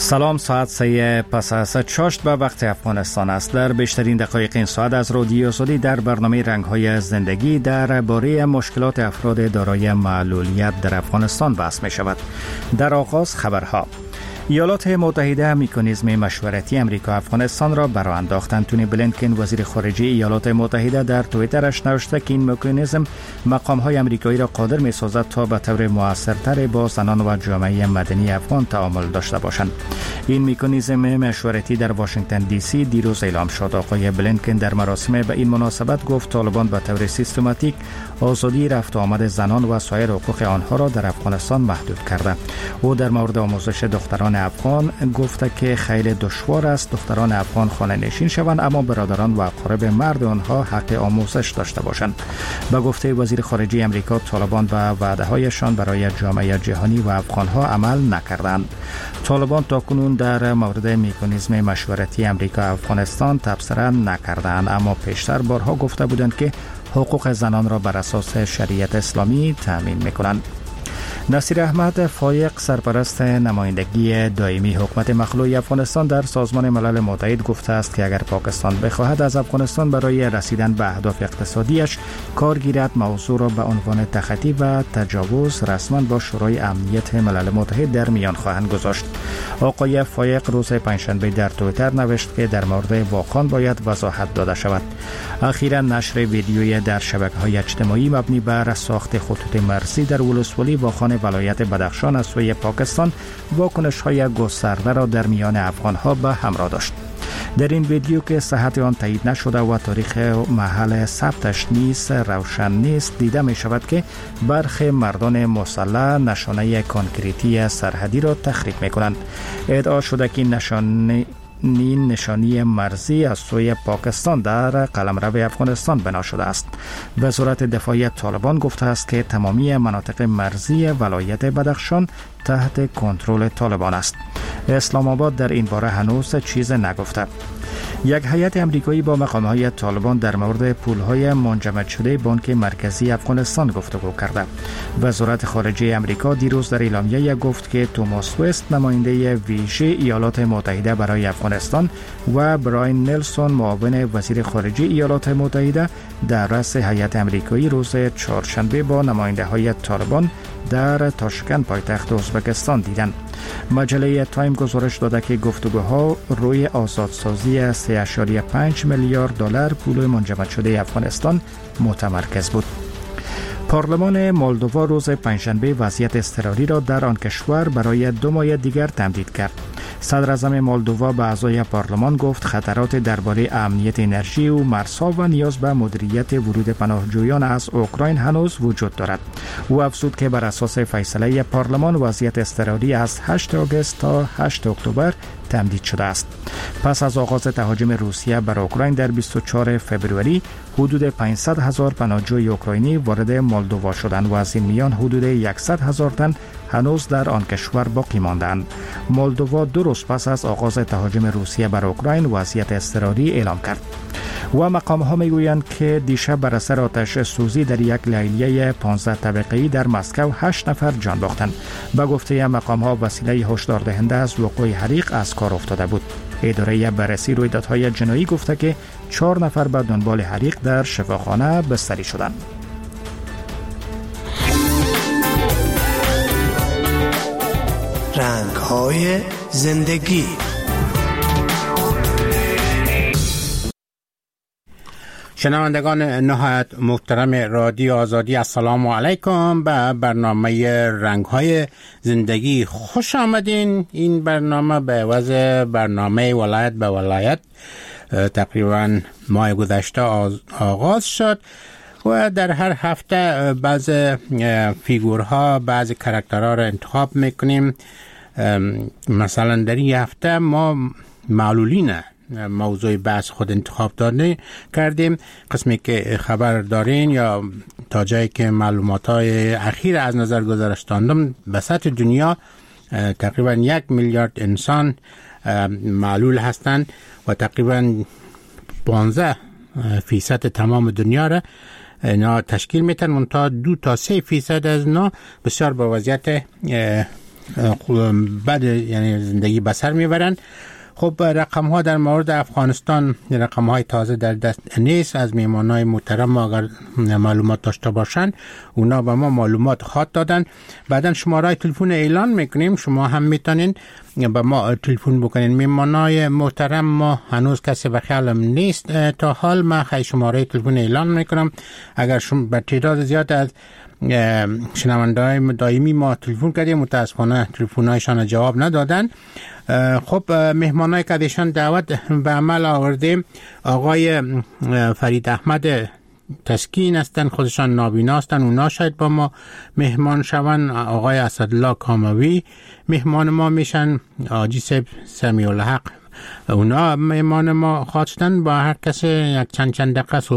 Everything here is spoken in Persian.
سلام، ساعت 3 پس از چاشت به وقت افغانستان است. در بیشترین دقایق این ساعت از رادیو آزادی در برنامه رنگ‌های زندگی درباره مشکلات افراد دارای معلولیت در افغانستان بحث می شود. در آغاز خبرها. ایالات متحده مکانیزم مشورتی امریکا افغانستان را برآورد انداخت. انتونی بلینکن وزیر خارجه ایالات متحده در توییترش نوشته که این مکانیزم مقام‌های امریکایی را قادر می‌سازد تا به طور مؤثرتر با زنان و جامعه مدنی افغان تعامل داشته باشند. این مکانیزم مشورتی در واشنگتن دی سی دیروز اعلام شد. آقای بلینکن در مراسم به این مناسبت گفت طالبان به طور سیستماتیک آزادی رفت و آمد زنان و سایر حقوق آنها را در افغانستان محدود کرده. او در مورد آموزش دختران افغان گفته که خیلی دشوار است دختران افغان خانه نشین شوند، اما برادران و اقارب مرد آنها حق آموزش داشته باشند. به گفته وزیر خارجه امریکا، طالبان به وعده‌هایشان برای جامعه جهانی و افغانها عمل نکردند. طالبان تاکنون در مورد مکانیزم مشورتی امریکا افغانستان تبصره نکردند، اما پیشتر بارها گفته بودند که حقوق زنان را بر اساس شریعت اسلامی تامین می‌کنند. نصیر احمد فایق، سرپرست نمایندگی دائمی حکومت مخلوع افغانستان در سازمان ملل متحد، گفته است که اگر پاکستان بخواهد از افغانستان برای رسیدن به اهداف اقتصادیش کار گیرد، موضوع را به عنوان تخطی و تجاوز رسما با شورای امنیت ملل متحد در میان خواهند گذاشت. آقای فایق روز پنجشنبه در توییتر نوشت که در مورد واقعا باید وضاحت داده شود. اخیرا نشر ویدیویی در شبکه‌های اجتماعی مبنی بر ساخت خطوط مرزی در ولسوالی واخان ولایت بدخشان از سوی پاکستان واکنش‌های گسترده را در میان افغان‌ها به همراه داشت. در این ویدیو که صحت آن تایید نشده و تاریخ محل ثبتش نیز روشن نیست، دیده می شود که برخی مردان مسلح نشانه کانکریتی سرحدی را تخریب می کنند. ادعا شده که این نشانی مرزی از سوی پاکستان در قلمرو افغانستان بنا شده است. وزارت دفاع طالبان گفته است که تمامی مناطق مرزی ولایت بدخشان تحت کنترل طالبان است. اسلام آباد در این باره هنوز چیز نگفته. یک هیئت امریکایی با مقام‌های طالبان در مورد پول‌های منجمد شده بانک مرکزی افغانستان گفتگو کرده. وزارت خارجه امریکا دیروز در اعلامیه گفت که توماس وست، نماینده ویژه ایالات متحده برای افغانستان، و براین نلسون، معاون وزیر خارجه ایالات متحده، در رأس هیئت امریکایی روز چهارشنبه با نماینده‌های طالبان در تاشکند پایتخت ازبکستان دیدند. مجله تایم گزارش داده که گفتگوها روی آزادسازی 3.5 میلیارد دلار پول منجمد شده افغانستان متمرکز بود. پارلمان مولدووا روز پنجشنبه وضعیت اضطراری را در آن کشور برای 2 ماه دیگر تمدید کرد. صدر اعظم مولدووا به اعضای پارلمان گفت خطرات درباره امنیت انرژی و مرزها و نیاز به مدیریت ورود پناهجویان از اوکراین هنوز وجود دارد. او افزود که بر اساس فیصله پارلمان وضعیت اضطراری از 8 آگوست تا 8 اکتبر تمدید شده است. پس از آغاز تهاجم روسیه بر اوکراین در 24 فوریه حدود 500,000 پناهجوی اوکراینی وارد مولدووا شدند و از این میان حدود 100,000 تن هنوز در آن کشور باقی ماندند. مولدووا 2 روز پس از آغاز تهاجم روسیه بر اوکراین وضعیت اضطراری اعلام کرد. و مقام‌ها میگویند که دیشب بر اثر آتش سوزی در یک لیلیه 15 طبقه‌ای در مسکو 8 نفر جان باختند. به گفته مقام‌ها وسیله هشدار دهنده از وقوع حریق از کار افتاده بود. اداره بررسی رویدادهای جنایی گفته که 4 نفر به دنبال حریق در شفاخانه بستری شدند. رنگ‌های زندگی. شنوندگان نهایت محترم رادیو آزادی، السلام علیکم. به برنامه رنگ‌های زندگی خوش آمدین. این برنامه به عوض برنامه ولایت به ولایت تقریبا ماه گذشته آغاز شد و در هر هفته بعض فیگورها، بعض کاراکترها را انتخاب میکنیم. مثلا در این هفته ما معلولین موضوع بحث خود انتخاب کردیم. قسمی که خبر دارین یا تا جایی که معلومات‌های اخیر از نظر گذاشتم، به سطح دنیا تقریبا 1 میلیارد انسان معلول هستند و تقریبا 15% تمام دنیا را اینا تشکیل میتن. منتها 2 تا 3% از اینا بسیار با وضعیت بد یعنی زندگی بسر میبرن. خب رقم ها در مورد افغانستان رقم های تازه در دست نیست. از میهمانای محترم اگر معلومات داشته باشن اونا به ما معلومات خواهد دادن. بعدن شماره تلفن اعلان میکنیم، شما هم میتونین به ما تلفن بکنین. میهمانای محترم ما هنوز کسی به خیالم نیست تا حال. من خیلی شماره تلفن اعلان میکنم. اگر شما به تعداد زیاد از شنونده‌های دائمی ما تلفن کردیم، متاسفانه تلفن‌هایشان جواب ندادن. خب مهمانای که دیشان دعوت به عمل آورده آقای فرید احمد تسکین هستن، خودشان نابینا هستن، اونا شاید با ما مهمان شون. آقای اسدالله کاموی مهمان ما میشن، آجی صاحب سمیع الحق اونا مهمان ما خواستن. با هر کسی یک چند دقیقه